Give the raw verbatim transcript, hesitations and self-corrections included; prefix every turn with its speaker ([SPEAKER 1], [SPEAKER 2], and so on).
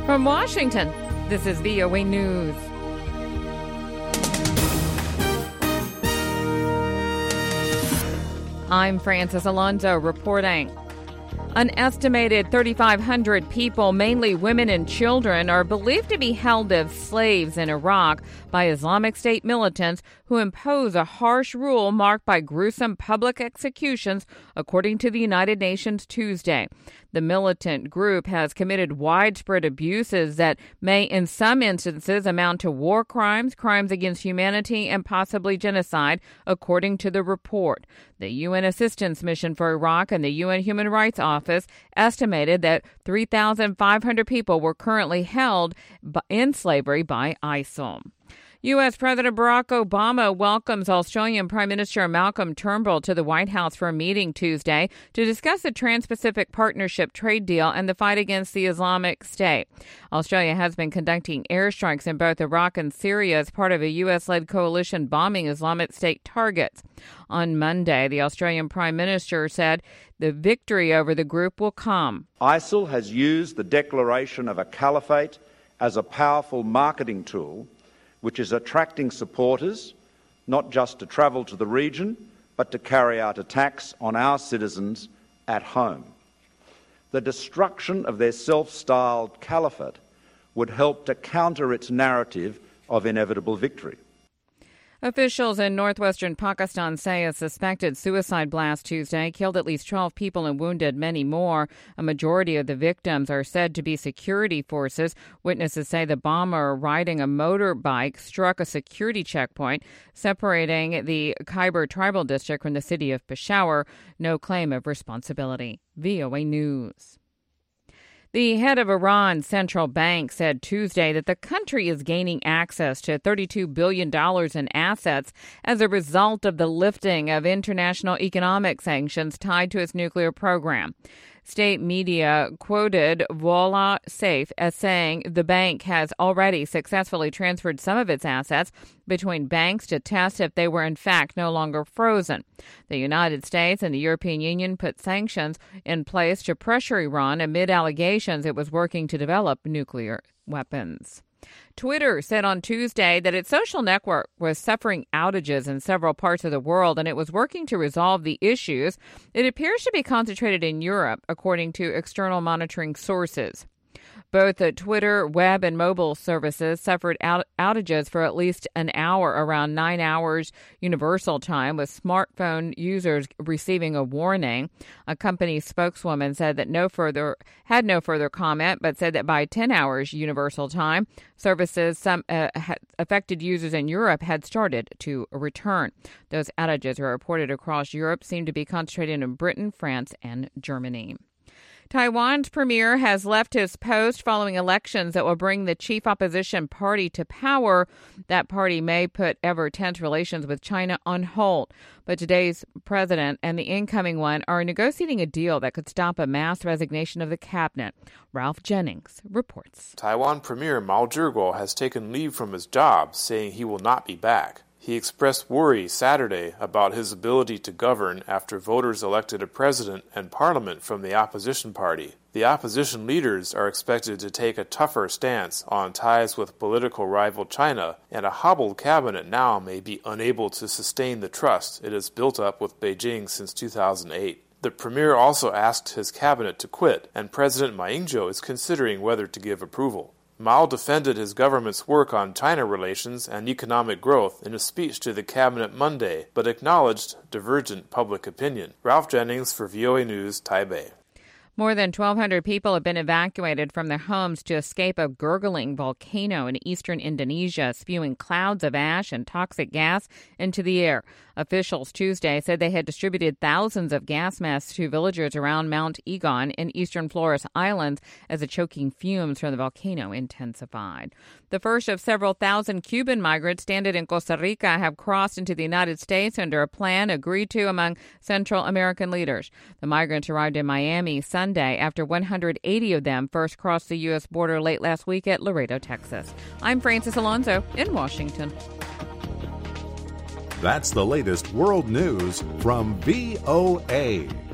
[SPEAKER 1] From Washington, this is V O A News. I'm Francis Alonso reporting. An estimated thirty-five hundred people, mainly women and children, are believed to be held as slaves in Iraq by Islamic State militants who impose a harsh rule marked by gruesome public executions, according to the United Nations Tuesday. The militant group has committed widespread abuses that may, in some instances, amount to war crimes, crimes against humanity, and possibly genocide, according to the report. The U N Assistance Mission for Iraq and the U N Human Rights Office estimated that three thousand five hundred people were currently held in slavery by ISIL. U S. President Barack Obama welcomes Australian Prime Minister Malcolm Turnbull to the White House for a meeting Tuesday to discuss the Trans-Pacific Partnership trade deal and the fight against the Islamic State. Australia has been conducting airstrikes in both Iraq and Syria as part of a U S-led coalition bombing Islamic State targets. On Monday, the Australian Prime Minister said the victory over the group will come.
[SPEAKER 2] ISIL has used the declaration of a caliphate as a powerful marketing tool which is attracting supporters, not just to travel to the region, but to carry out attacks on our citizens at home. The destruction of their self-styled caliphate would help to counter its narrative of inevitable victory.
[SPEAKER 1] Officials in northwestern Pakistan say a suspected suicide blast Tuesday killed at least twelve people and wounded many more. A majority of the victims are said to be security forces. Witnesses say the bomber riding a motorbike struck a security checkpoint separating the Khyber tribal district from the city of Peshawar. No claim of responsibility. V O A News. The head of Iran's central bank said Tuesday that the country is gaining access to thirty-two billion dollars in assets as a result of the lifting of international economic sanctions tied to its nuclear program. State media quoted Vola Safe as saying the bank has already successfully transferred some of its assets between banks to test if they were in fact no longer frozen. The United States and the European Union put sanctions in place to pressure Iran amid allegations it was working to develop nuclear weapons. Twitter said on Tuesday that its social network was suffering outages in several parts of the world and it was working to resolve the issues. It appears to be concentrated in Europe, according to external monitoring sources. Both the Twitter web and mobile services suffered out- outages for at least an hour, around nine hours universal time, with smartphone users receiving a warning. A company spokeswoman said that no further had no further comment, but said that by ten hours universal time, services some uh, affected users in Europe had started to return. Those outages are reported across Europe, seem to be concentrated in Britain, France, and Germany. Taiwan's premier has left his post following elections that will bring the chief opposition party to power. That party may put ever-tense relations with China on hold. But today's president and the incoming one are negotiating a deal that could stop a mass resignation of the cabinet. Ralph Jennings reports.
[SPEAKER 3] Taiwan Premier Mao Zhiguo has taken leave from his job, saying he will not be back. He expressed worry Saturday about his ability to govern after voters elected a president and parliament from the opposition party. The opposition leaders are expected to take a tougher stance on ties with political rival China, and a hobbled cabinet now may be unable to sustain the trust it has built up with Beijing since two thousand eight. The premier also asked his cabinet to quit, and President Ma Ying-jeou is considering whether to give approval. Mao defended his government's work on China relations and economic growth in a speech to the cabinet Monday, but acknowledged divergent public opinion. Ralph Jennings for V O A News, Taipei.
[SPEAKER 1] More than twelve hundred people have been evacuated from their homes to escape a gurgling volcano in eastern Indonesia, spewing clouds of ash and toxic gas into the air. Officials Tuesday said they had distributed thousands of gas masks to villagers around Mount Egon in eastern Flores Islands as the choking fumes from the volcano intensified. The first of several thousand Cuban migrants stranded in Costa Rica have crossed into the United States under a plan agreed to among Central American leaders. The migrants arrived in Miami Sunday after one hundred eighty of them first crossed the U S border late last week at Laredo, Texas. I'm Francis Alonso in Washington.
[SPEAKER 4] That's the latest world news from V O A.